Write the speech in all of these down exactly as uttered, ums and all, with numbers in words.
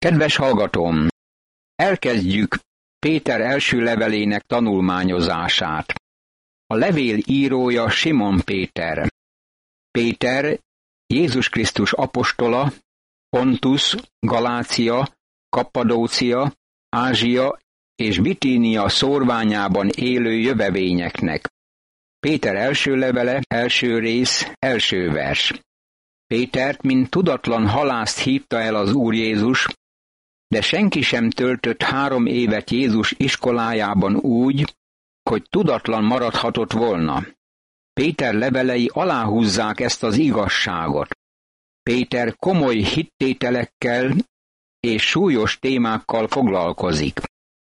Kedves hallgatóm, elkezdjük Péter első levelének tanulmányozását. A levél írója Simon Péter. Péter, Jézus Krisztus apostola, Pontus, Galácia, Kappadócia, Ázsia és Bitínia szórványában élő jövevényeknek. Péter első levele, első rész, első vers. Pétert, mint tudatlan halászt hívta el az Úr Jézus, de senki sem töltött három évet Jézus iskolájában úgy, hogy tudatlan maradhatott volna. Péter levelei aláhúzzák ezt az igazságot. Péter komoly hittételekkel és súlyos témákkal foglalkozik.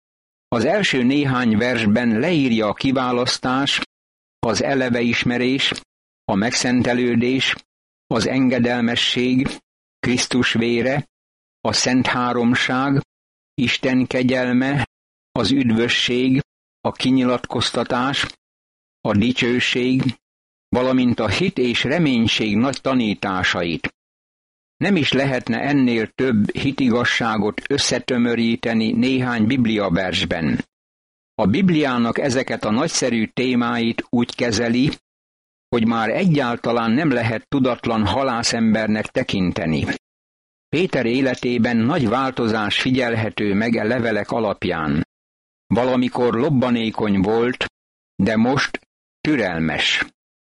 Az első néhány versben leírja a kiválasztás, az eleveismerés, a megszentelődés, az engedelmesség, Krisztus vére, a Szent Háromság, Isten kegyelme, az üdvösség, a kinyilatkoztatás, a dicsőség, valamint a hit és reménység nagy tanításait. Nem is lehetne ennél több hitigasságot összetömöríteni néhány bibliaversben. A Bibliának ezeket a nagyszerű témáit úgy kezeli, hogy már egyáltalán nem lehet tudatlan halászembernek tekinteni. Péter életében nagy változás figyelhető meg e levelek alapján. Valamikor lobbanékony volt, de most türelmes.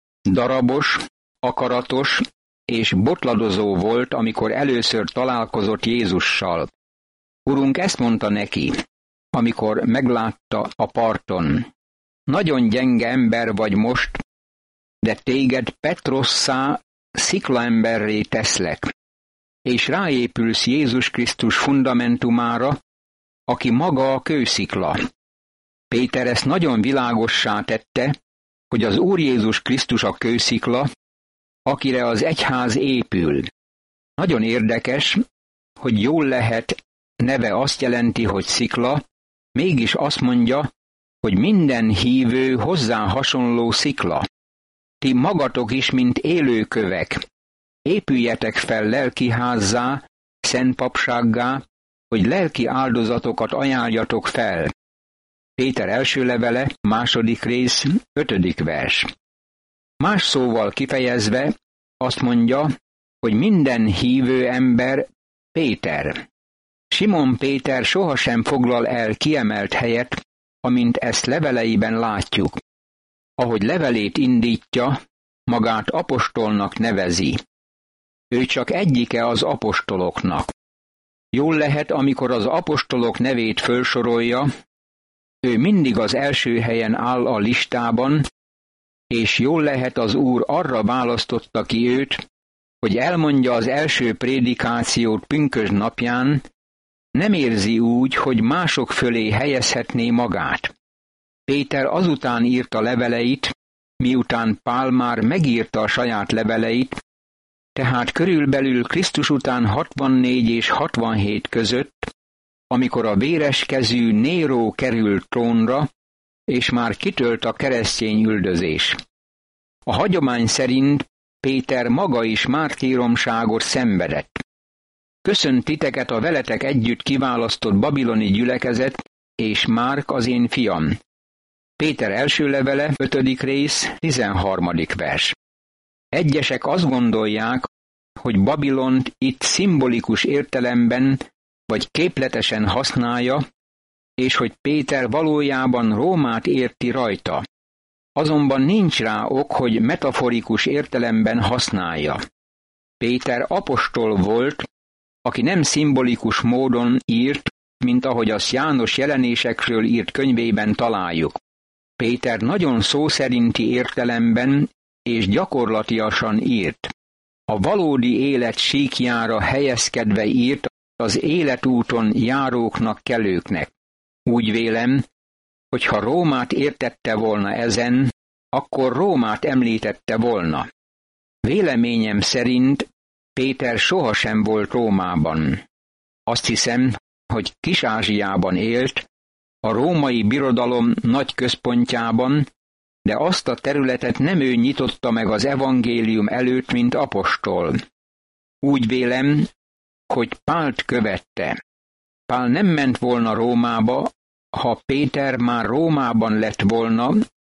Darabos, akaratos és botladozó volt, amikor először találkozott Jézussal. Urunk ezt mondta neki, amikor meglátta a parton. Nagyon gyenge ember vagy most, de téged Petrosszá, sziklaemberré teszlek, és ráépülsz Jézus Krisztus fundamentumára, aki maga a kőszikla. Péter ezt nagyon világossá tette, hogy az Úr Jézus Krisztus a kőszikla, akire az egyház épül. Nagyon érdekes, hogy jól lehet, neve azt jelenti, hogy szikla, mégis azt mondja, hogy minden hívő hozzá hasonló szikla. Ti magatok is, mint élőkövek, épüljetek fel lelki házzá, szent papsággá, hogy lelki áldozatokat ajánljatok fel. Péter első levele, második rész, ötödik vers. Más szóval kifejezve azt mondja, hogy minden hívő ember Péter. Simon Péter sohasem foglal el kiemelt helyet, amint ezt leveleiben látjuk. Ahogy levelét indítja, magát apostolnak nevezi. Ő csak egyike az apostoloknak. Jól lehet, amikor az apostolok nevét fölsorolja, ő mindig az első helyen áll a listában, és jól lehet az Úr arra választotta ki őt, hogy elmondja az első prédikációt pünkösd napján, nem érzi úgy, hogy mások fölé helyezhetné magát. Péter azután írta leveleit, miután Pál már megírta a saját leveleit, tehát körülbelül Krisztus után hatvannégy és hatvanhét között, amikor a véreskezű Néró került trónra, és már kitölt a keresztény üldözés. A hagyomány szerint Péter maga is mártíromságot szenvedett. Köszönt titeket a veletek együtt kiválasztott babiloni gyülekezet, és Márk az én fiam. Péter első levele, ötödik rész, tizenharmadik vers. Egyesek azt gondolják, hogy Babilont itt szimbolikus értelemben vagy képletesen használja, és hogy Péter valójában Rómát érti rajta. Azonban nincs rá ok, hogy metaforikus értelemben használja. Péter apostol volt, aki nem szimbolikus módon írt, mint ahogy azt János jelenésekről írt könyvében találjuk. Péter nagyon szó szerinti értelemben és gyakorlatiasan írt. A valódi élet síkjára helyezkedve írt az életúton járóknak, kelőknek. Úgy vélem, hogy ha Rómát értette volna ezen, akkor Rómát említette volna. Véleményem szerint Péter sohasem volt Rómában. Azt hiszem, hogy Kis-Ázsiában élt, a római birodalom nagy központjában, de azt a területet nem ő nyitotta meg az evangélium előtt, mint apostol. Úgy vélem, hogy Pált követte. Pál nem ment volna Rómába, ha Péter már Rómában lett volna,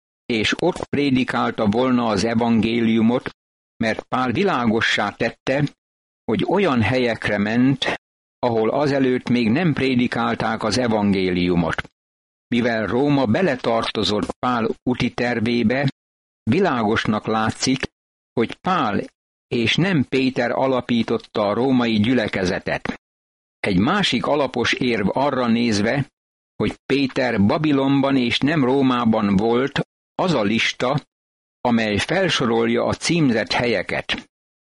és ott prédikálta volna az evangéliumot, mert Pál világossá tette, hogy olyan helyekre ment, ahol azelőtt még nem prédikálták az evangéliumot. Mivel Róma beletartozott Pál úti tervébe, világosnak látszik, hogy Pál és nem Péter alapította a római gyülekezetet. Egy másik alapos érv arra nézve, hogy Péter Babilonban és nem Rómában volt, az a lista, amely felsorolja a címzett helyeket.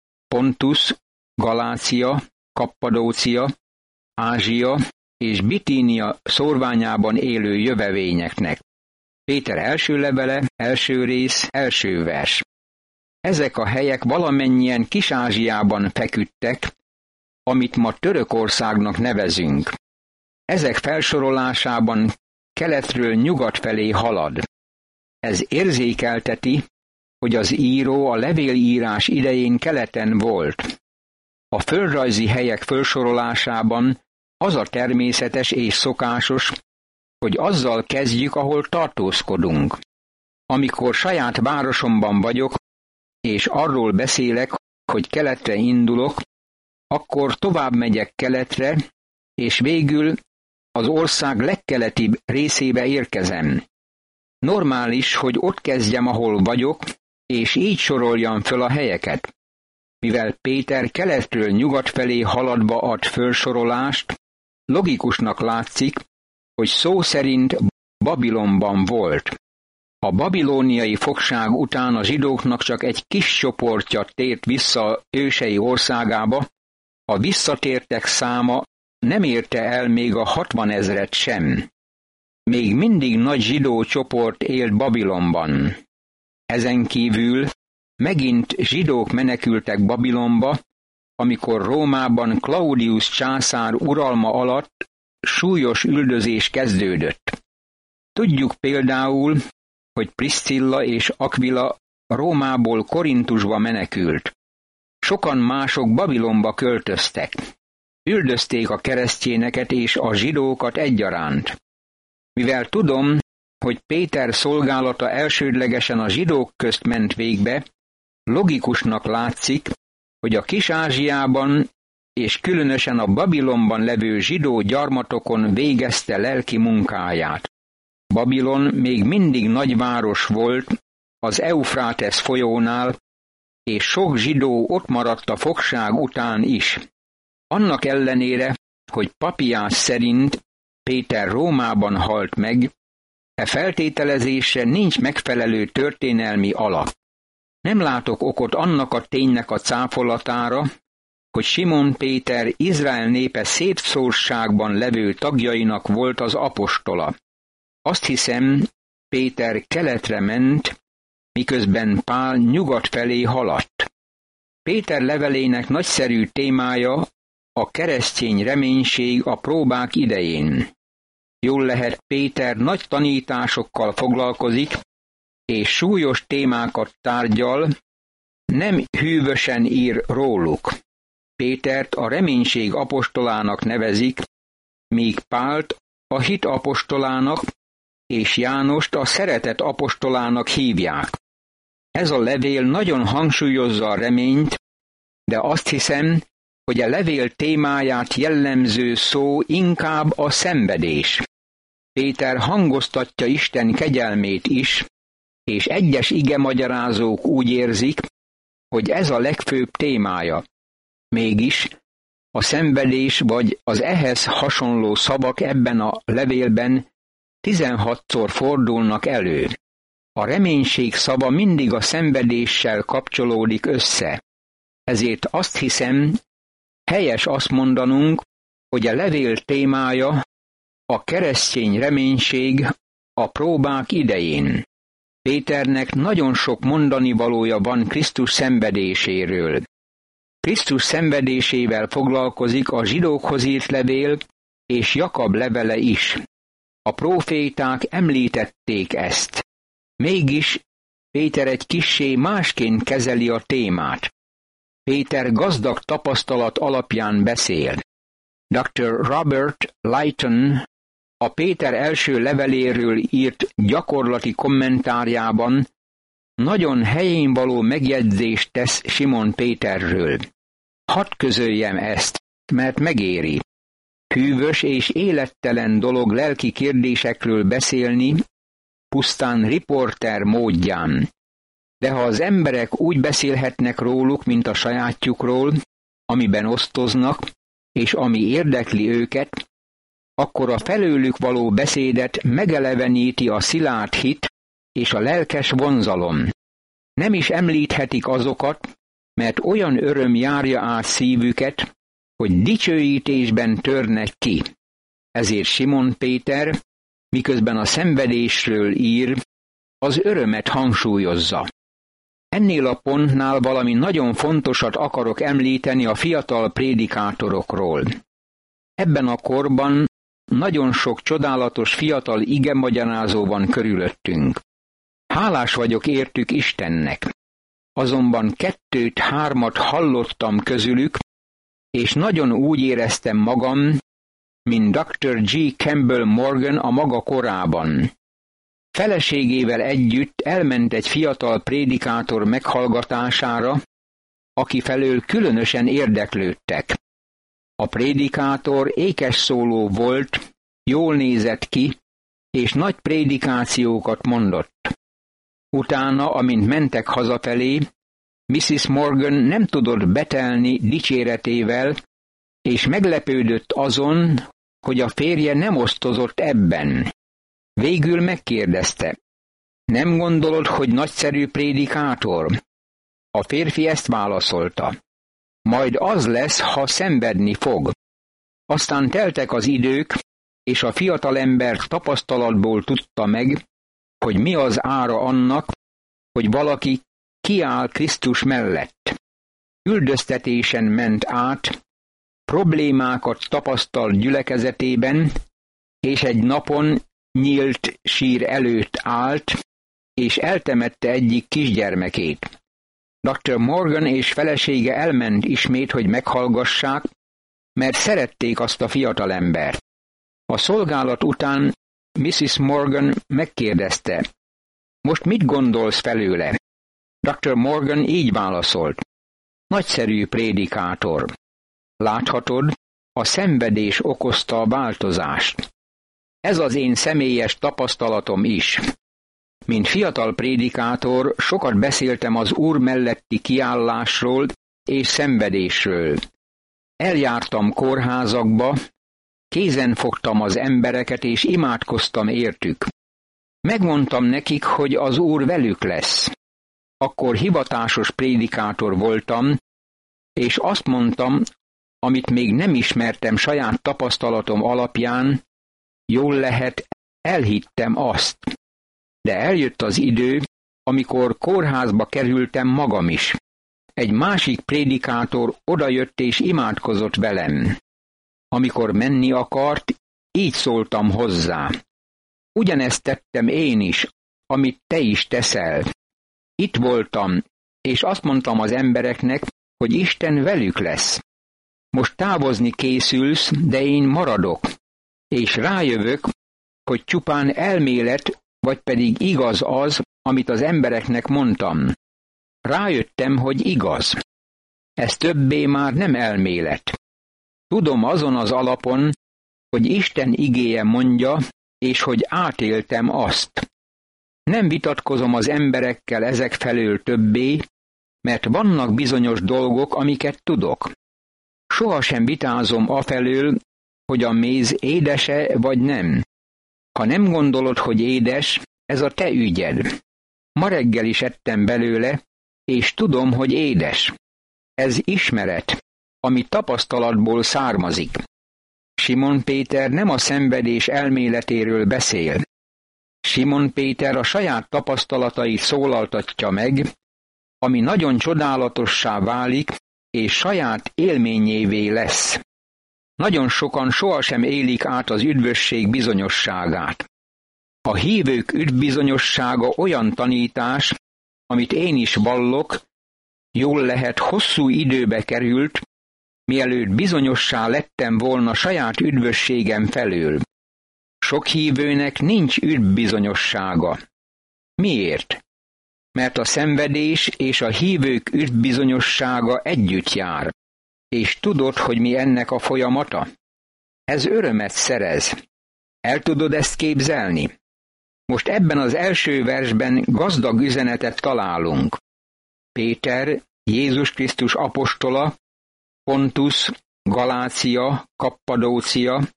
Pontus, Galácia, Kappadócia, Ázsia és Bitínia szórványában élő jövevényeknek. Péter első levele, első rész, első vers. Ezek a helyek valamennyien Kis-Ázsiában feküdtek, amit ma Törökországnak nevezünk. Ezek felsorolásában keletről nyugat felé halad. Ez érzékelteti, hogy az író a levélírás idején keleten volt. A földrajzi helyek felsorolásában az a természetes és szokásos, hogy azzal kezdjük, ahol tartózkodunk. Amikor saját városomban vagyok, és arról beszélek, hogy keletre indulok, akkor tovább megyek keletre, és végül az ország legkeletibb részébe érkezem. Normális, hogy ott kezdjem, ahol vagyok, és így soroljam föl a helyeket. Mivel Péter keletről nyugat felé haladva ad fölsorolást, logikusnak látszik, hogy szó szerint Babilonban volt. A babilóniai fogság után a zsidóknak csak egy kis csoportja tért vissza ősei országába, a visszatértek száma nem érte el még a hatvanezret sem. Még mindig nagy zsidó csoport élt Babilonban. Ezen kívül megint zsidók menekültek Babilonba, amikor Rómában Claudius császár uralma alatt súlyos üldözés kezdődött. Tudjuk például, hogy Priscilla és Aquila Rómából Korintusba menekült. Sokan mások Babilonba költöztek. Üldözték a keresztényeket és a zsidókat egyaránt. Mivel tudom, hogy Péter szolgálata elsődlegesen a zsidók közt ment végbe, logikusnak látszik, hogy a Kis-Ázsiában és különösen a Babilonban levő zsidó gyarmatokon végezte lelki munkáját. Babilon még mindig nagyváros volt az Eufrátesz folyónál, és sok zsidó ott maradt a fogság után is. Annak ellenére, hogy Papiás szerint Péter Rómában halt meg, e feltételezésre nincs megfelelő történelmi alap. Nem látok okot annak a ténynek a cáfolatára, hogy Simon Péter Izrael népe szétszórtságban levő tagjainak volt az apostola. Azt hiszem, Péter keletre ment, miközben Pál nyugat felé haladt. Péter levelének nagyszerű témája a keresztény reménység a próbák idején. Jól lehet, Péter nagy tanításokkal foglalkozik, és súlyos témákat tárgyal, nem hűvösen ír róluk. Pétert a reménység apostolának nevezik, míg Pált a hit apostolának, és Jánost a szeretet apostolának hívják. Ez a levél nagyon hangsúlyozza a reményt, de azt hiszem, hogy a levél témáját jellemző szó inkább a szenvedés. Péter hangoztatja Isten kegyelmét is, és egyes igemagyarázók úgy érzik, hogy ez a legfőbb témája. Mégis a szenvedés vagy az ehhez hasonló szavak ebben a levélben tizenhatszor fordulnak elő. A reménység szava mindig a szenvedéssel kapcsolódik össze. Ezért azt hiszem, helyes azt mondanunk, hogy a levél témája a keresztény reménység a próbák idején. Péternek nagyon sok mondani valója van Krisztus szenvedéséről. Krisztus szenvedésével foglalkozik a zsidókhoz írt levél és Jakab levele is. A próféták említették ezt. Mégis Péter egy kissé másként kezeli a témát. Péter gazdag tapasztalat alapján beszél. doktor Robert Lighton a Péter első leveléről írt gyakorlati kommentárjában nagyon helyénvaló megjegyzést tesz Simon Péterről. Hadd közöljem ezt, mert megéri. Hűvös és élettelen dolog lelki kérdésekről beszélni, pusztán riporter módján. De ha az emberek úgy beszélhetnek róluk, mint a sajátjukról, amiben osztoznak, és ami érdekli őket, akkor a felőlük való beszédet megeleveníti a szilárd hit és a lelkes vonzalom. Nem is említhetik azokat, mert olyan öröm járja át szívüket, hogy dicsőítésben törnek ki. Ezért Simon Péter, miközben a szenvedésről ír, az örömet hangsúlyozza. Ennél a pontnál valami nagyon fontosat akarok említeni a fiatal prédikátorokról. Ebben a korban nagyon sok csodálatos fiatal igemagyarázó van körülöttünk. Hálás vagyok értük Istennek. Azonban kettőt-hármat hallottam közülük, és nagyon úgy éreztem magam, mint doktor G. Campbell Morgan a maga korában. Feleségével együtt elment egy fiatal prédikátor meghallgatására, aki felől különösen érdeklődtek. A prédikátor ékes szóló volt, jól nézett ki, és nagy prédikációkat mondott. Utána, amint mentek hazafelé, missziz Morgan nem tudott betelni dicséretével, és meglepődött azon, hogy a férje nem osztozott ebben. Végül megkérdezte, nem gondolod, hogy nagyszerű prédikátor? A férfi ezt válaszolta, majd az lesz, ha szenvedni fog. Aztán teltek az idők, és a fiatalember tapasztalatból tudta meg, hogy mi az ára annak, hogy valaki kiáll Krisztus mellett. Üldöztetésen ment át, problémákat tapasztalt gyülekezetében, és egy napon nyílt sír előtt állt, és eltemette egyik kisgyermekét. doktor Morgan és felesége elment ismét, hogy meghallgassák, mert szerették azt a fiatalembert. A szolgálat után missziz Morgan megkérdezte, most mit gondolsz felőle? doktor Morgan így válaszolt, nagyszerű prédikátor. Láthatod, a szenvedés okozta a változást. Ez az én személyes tapasztalatom is. Mint fiatal prédikátor sokat beszéltem az Úr melletti kiállásról és szenvedésről. Eljártam kórházakba, kézen fogtam az embereket és imádkoztam értük. Megmondtam nekik, hogy az Úr velük lesz. Akkor hivatásos prédikátor voltam, és azt mondtam, amit még nem ismertem saját tapasztalatom alapján, jól lehet, elhittem azt. De eljött az idő, amikor kórházba kerültem magam is. Egy másik prédikátor odajött és imádkozott velem. Amikor menni akart, így szóltam hozzá. Ugyanezt tettem én is, amit te is teszel. Itt voltam, és azt mondtam az embereknek, hogy Isten velük lesz. Most távozni készülsz, de én maradok, és rájövök, hogy csupán elmélet, vagy pedig igaz az, amit az embereknek mondtam. Rájöttem, hogy igaz. Ez többé már nem elmélet. Tudom azon az alapon, hogy Isten igéje mondja, és hogy átéltem azt. Nem vitatkozom az emberekkel ezek felől többé, mert vannak bizonyos dolgok, amiket tudok. Sohasem vitázom afelől, hogy a méz édese vagy nem. Ha nem gondolod, hogy édes, ez a te ügyed. Ma reggel is ettem belőle, és tudom, hogy édes. Ez ismeret, ami tapasztalatból származik. Simon Péter nem a szenvedés elméletéről beszél. Simon Péter a saját tapasztalatait szólaltatja meg, ami nagyon csodálatossá válik, és saját élményévé lesz. Nagyon sokan sohasem élik át az üdvösség bizonyosságát. A hívők üdvbizonyossága olyan tanítás, amit én is vallok, jól lehet hosszú időbe került, mielőtt bizonyossá lettem volna saját üdvösségem felől. Sok hívőnek nincs üdvbizonyossága. Miért? Mert a szenvedés és a hívők üdvbizonyossága együtt jár. És tudod, hogy mi ennek a folyamata? Ez örömet szerez. El tudod ezt képzelni? Most ebben az első versben gazdag üzenetet találunk. Péter, Jézus Krisztus apostola, Pontus, Galácia, Kappadócia,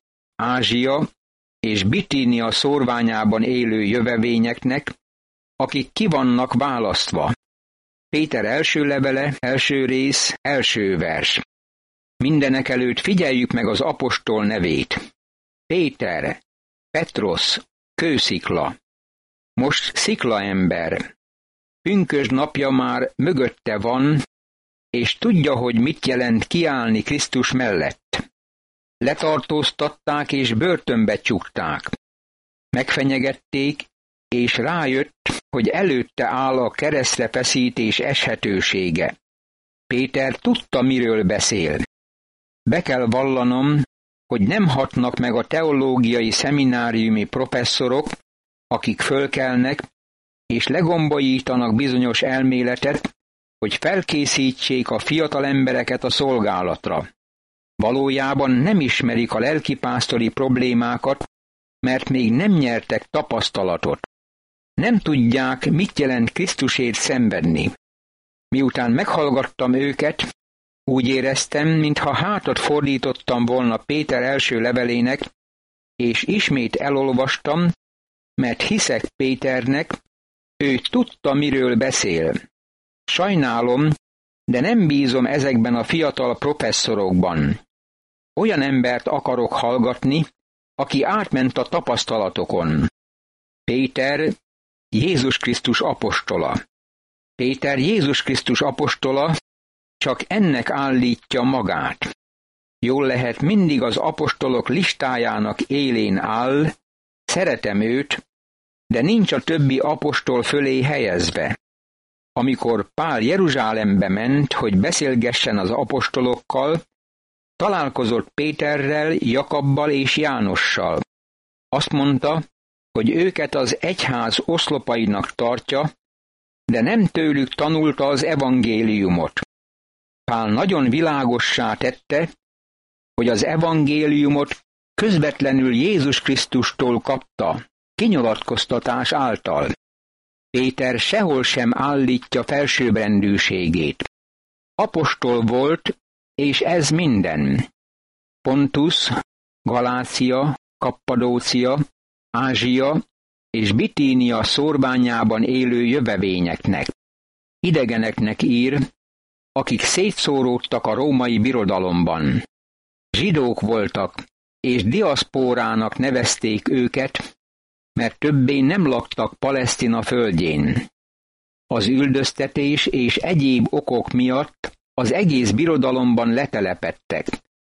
Ázsia és Bitínia szórványában élő jövevényeknek, akik ki vannak választva. Péter első levele, első rész, első vers. Mindenekelőtt figyeljük meg az apostol nevét. Péter, Petros, kőszikla. Most sziklaember. Pünkösd napja már mögötte van, és tudja, hogy mit jelent kiállni Krisztus mellett. Letartóztatták és börtönbe csukták. Megfenyegették, és rájött, hogy előtte áll a keresztre feszítés eshetősége. Péter tudta, miről beszél. Be kell vallanom, hogy nem hatnak meg a teológiai szemináriumi professzorok, akik fölkelnek, és legombolítanak bizonyos elméletet, hogy felkészítsék a fiatal embereket a szolgálatra. Valójában nem ismerik a lelkipásztori problémákat, mert még nem nyertek tapasztalatot. Nem tudják, mit jelent Krisztusért szenvedni. Miután meghallgattam őket, úgy éreztem, mintha hátat fordítottam volna Péter első levelének, és ismét elolvastam, mert hiszek Péternek, ő tudta, miről beszél. Sajnálom, de nem bízom ezekben a fiatal professzorokban. Olyan embert akarok hallgatni, aki átment a tapasztalatokon. Péter, Jézus Krisztus apostola. Péter Jézus Krisztus apostola csak ennek állítja magát. Jól lehet, mindig az apostolok listájának élén áll, szeretem őt, de nincs a többi apostol fölé helyezve. Amikor Pál Jeruzsálembe ment, hogy beszélgessen az apostolokkal, találkozott Péterrel, Jakabbal és Jánossal. Azt mondta, hogy őket az egyház oszlopainak tartja, de nem tőlük tanulta az evangéliumot. Pál nagyon világossá tette, hogy az evangéliumot közvetlenül Jézus Krisztustól kapta, kinyilatkoztatás által. Péter sehol sem állítja felsőbbrendűségét. Apostol volt, és ez minden. Pontus, Galácia, Kappadócia, Ázsia és Bitínia szórványában élő jövevényeknek. Idegeneknek ír, akik szétszóródtak a római birodalomban. Zsidók voltak, és diaszpórának nevezték őket, mert többé nem laktak Palesztina földjén. Az üldöztetés és egyéb okok miatt az egész birodalomban letelepedtek.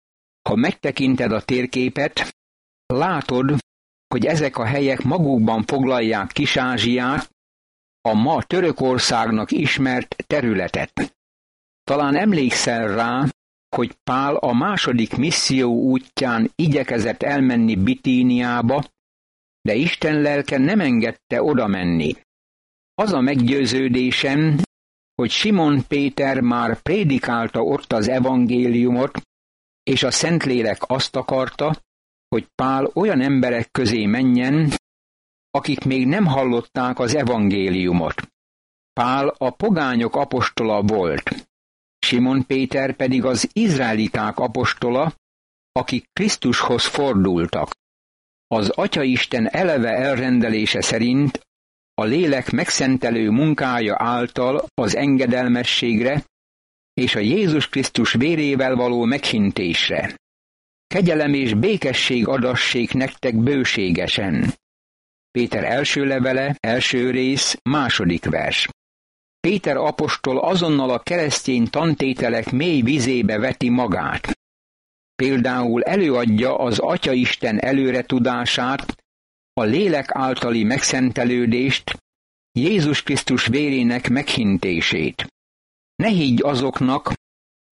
Ha megtekinted a térképet, látod, hogy ezek a helyek magukban foglalják Kis-Ázsiát, a ma Törökországnak ismert területet. Talán emlékszel rá, hogy Pál a második misszió útján igyekezett elmenni Bitíniába, de Isten lelke nem engedte oda menni. Az a meggyőződésem, hogy Simon Péter már prédikálta ott az evangéliumot, és a Szentlélek azt akarta, hogy Pál olyan emberek közé menjen, akik még nem hallották az evangéliumot. Pál a pogányok apostola volt, Simon Péter pedig az izraeliták apostola, akik Krisztushoz fordultak. Az Atyaisten eleve elrendelése szerint a lélek megszentelő munkája által az engedelmességre és a Jézus Krisztus vérével való meghintésre. Kegyelem és békesség adassék nektek bőségesen. Péter első levele, első rész, második vers. Péter apostol azonnal a keresztény tantételek mély vizébe veti magát. Például előadja az Atyaisten előretudását, a lélek általi megszentelődést, Jézus Krisztus vérének meghintését. Ne higgy azoknak,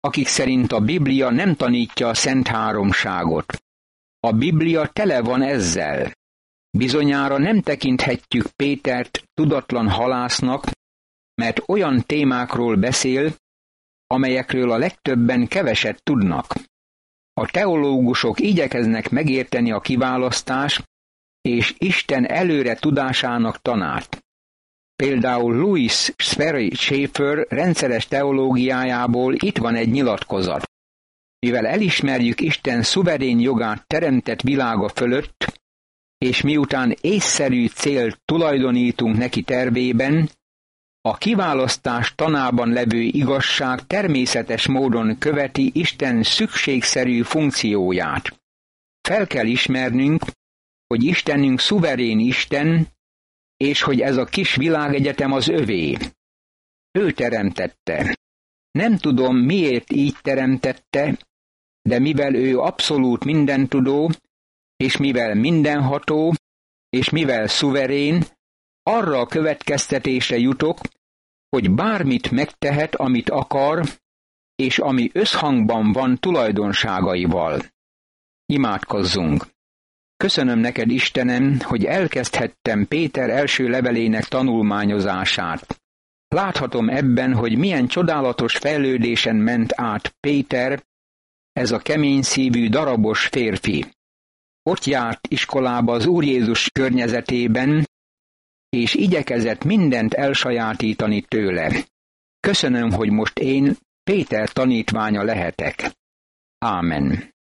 akik szerint a Biblia nem tanítja a Szent Háromságot. A Biblia tele van ezzel. Bizonyára nem tekinthetjük Pétert tudatlan halásznak, mert olyan témákról beszél, amelyekről a legtöbben keveset tudnak. A teológusok igyekeznek megérteni a kiválasztás és Isten előre tudásának tanát. Például Louis Sperry Schaeffer rendszeres teológiájából itt van egy nyilatkozat. Mivel elismerjük Isten szuverén jogát teremtett világa fölött, és miután észszerű célt tulajdonítunk neki tervében, a kiválasztás tanában levő igazság természetes módon követi Isten szükségszerű funkcióját. Fel kell ismernünk, hogy Istenünk szuverén Isten, és hogy ez a kis világegyetem az övé. Ő teremtette. Nem tudom, miért így teremtette, de mivel ő abszolút mindentudó, és mivel mindenható, és mivel szuverén, arra a következtetésre jutok, hogy bármit megtehet, amit akar, és ami összhangban van tulajdonságaival. Imádkozzunk! Köszönöm neked, Istenem, hogy elkezdhettem Péter első levelének tanulmányozását. Láthatom ebben, hogy milyen csodálatos fejlődésen ment át Péter, ez a kemény szívű darabos férfi. Ott járt iskolába az Úr Jézus környezetében, és igyekezett mindent elsajátítani tőle. Köszönöm, hogy most én Péter tanítványa lehetek. Ámen.